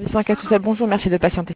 5 à tout ça, bonjour, merci de patienter.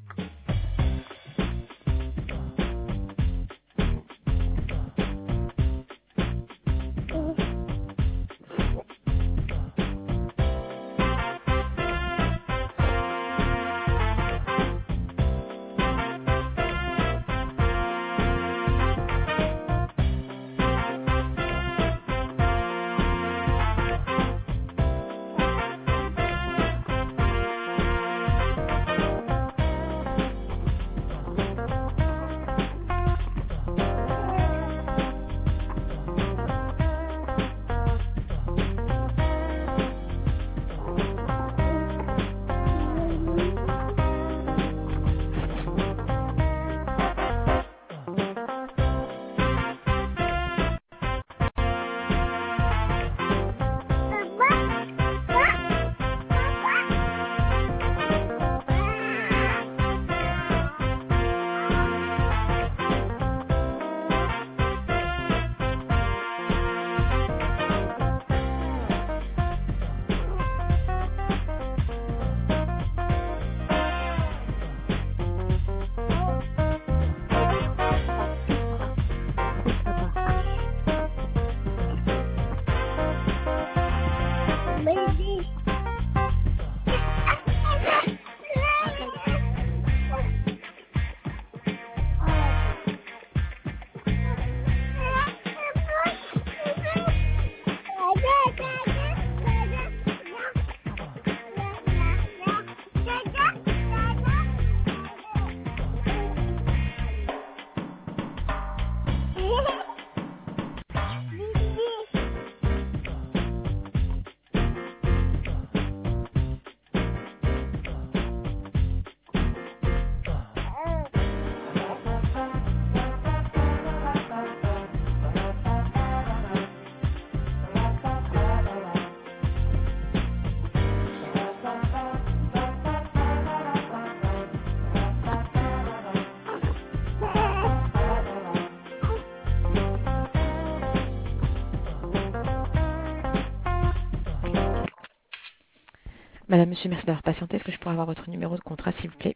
Madame, monsieur, merci d'avoir patienté. Est-ce que je pourrais avoir votre numéro de contrat, s'il vous plaît?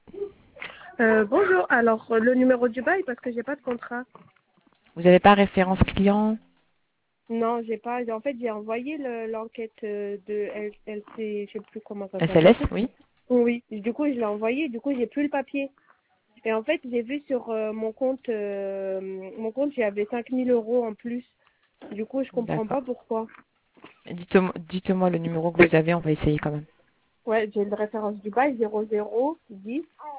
Bonjour, alors le numéro du bail parce que j'ai pas de contrat. Vous n'avez pas référence client? Non, j'ai pas. En fait, j'ai envoyé l'enquête de LC, je sais plus comment ça s'appelle. SLS, oui. Oui, du coup, je l'ai envoyé, du coup, j'ai plus le papier. Et en fait, j'ai vu sur mon compte, j'avais 5000 euros en plus. Du coup, je comprends pas D'accord. pourquoi. Dites-moi le numéro que vous avez, on va essayer quand même. Ouais, j'ai une référence du bail 00 10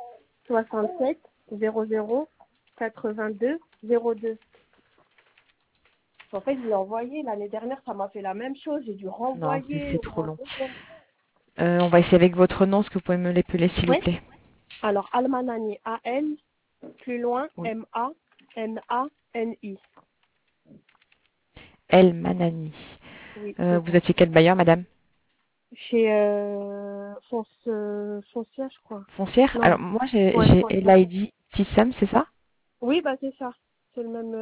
67 00 82 02. En fait, je l'ai envoyé l'année dernière, ça m'a fait la même chose. J'ai dû Non, renvoyer. c'est trop long. On va essayer avec votre nom. Est-ce que vous pouvez me l'épeler, s'il vous Oui. plaît? Alors, Almanani, A-L, plus loin, Oui. M-A-N-A-N-I. El Manani. Oui, c'est Vous ça. êtes chez quel bailleur, madame? Chez Foncia, je crois. Foncière? Non, Alors, moi, j'ai ouais, Foncia. LID Tissam, c'est ça? Oui, bah c'est ça. C'est le même,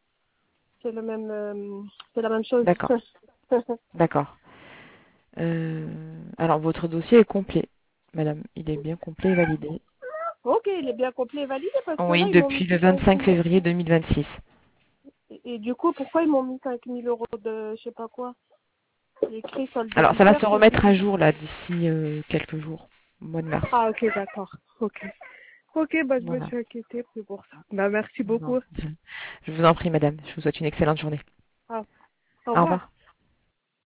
c'est la même chose. D'accord. D'accord. Alors, votre dossier est complet, madame. Il est bien complet et validé. Ok, il est bien complet et validé parce que Oui, là, ils m'ont depuis mis le 5 25 000. février 2026. Et du coup, pourquoi ils m'ont mis 5000 euros de, je sais pas quoi? J'ai écrit sur le Alors, ça va débiteur, se c'est ça? remettre à jour, là, d'ici quelques jours, au mois de mars. Ah, ok, d'accord. Ok. Ok, bah, je me Voilà. suis inquiétée plus pour ça. Bah, merci Non. beaucoup. Je vous en prie, madame. Je vous souhaite une excellente journée. Ah, au Au revoir. revoir.